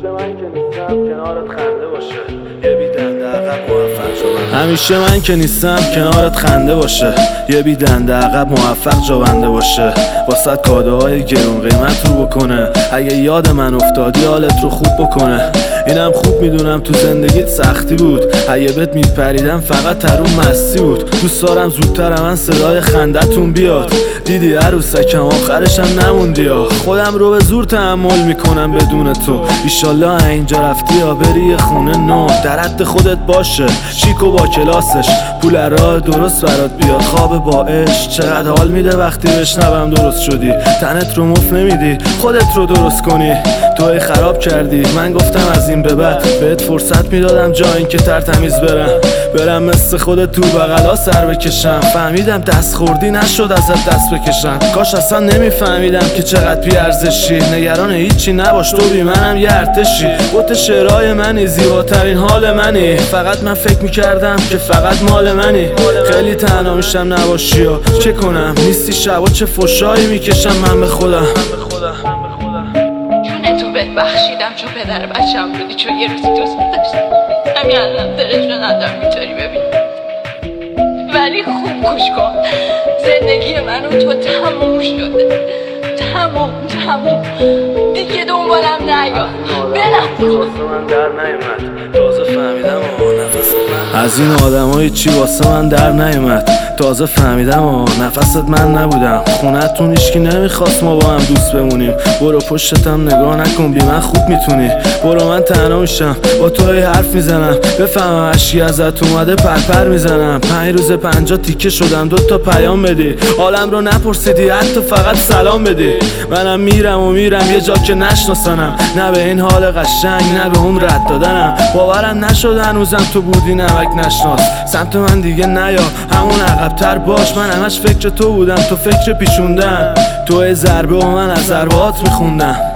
همیشه من که نیستم کنارت خنده باشه، یه بی دنده عقب موفق جاونده باشه، واسه کادوهای گرون قیمت رو بکنه، اگه یاد من افتادی حالت رو خوب بکنه. اینم خوب میدونم تو زندگیت سختی بود، اگه بهت میپریدم فقط ترون مستی بود. دوست دارم زودتر من صدای خندتون بیاد، دیدی عروسکم آخرشم نموندی ها. خودم رو به زور تحمل میکنم بدون تو، ایشالله اینجا رفتی یا بری یه خونه نو. در حد خودت باشه، شیک و با کلاسش، پول راه درست برات بیاد، خواب با عشق. چقدر حال میده وقتی بشنوم درست شدی، تنت رو مفت نمیدی خودت رو درست کنی. توی خراب کردی، من گفتم از این به بعد بهت فرصت میدادم جا اینکه ترتمیز برم مثل خودت تو بغلا سر بکشم. فهمیدم دست خوردی نشد ازت دست بکشم، کاش اصلا نمیفهمیدم که چقدر بی ارزشی. نگران هیچی نباش تو بی منم یه ارتشی، بوت شعرهای منی، زیباترین حال منی. فقط من فکر میکردم که فقط مال منی، خیلی تنها میشم نباشی ها. چه کنم نیستی شبا، چه فشایی میکشم من به خودم. تو بهت بخشیدم چون پدر بچم بودی، چون یه روزی دوست داشتم. همین الان دلش رو ندارم میتونی ببین، ولی خوب گوش کن، زندگی من و تو تموم شده، تموم دیگه دنبالم نیا، برم. من در نیومد تازه فهمیدم از این آدمای چی واسه من در نیومد، تازه فهمیدم نفست من نبودم. خونتون هیچکی نمیخواست ما با هم دوست بمونیم، برو پشتتم نگاه نکن بی من خوب میتونی. برو من تنها میشم با تو حرف میزنم، بفهمم اشکی ازت اومده پرپر میزنم. 5 روز 50 تیکه شدم 2 تا پیام بدی، حالم رو نپرسیدی حتی فقط سلام بدی. منم میرم یه جا که نشناسنم، نه به این حال قشنگ نه به اون رد دادنم. باورم نشد هنوزم تو بودی نمک نشناس، سمت من دیگه نیا همون عقب‌تر باش. من همش فکر تو بودم، تو فکر پیشوندن، تو ضربه و من از ضربات میخوندم.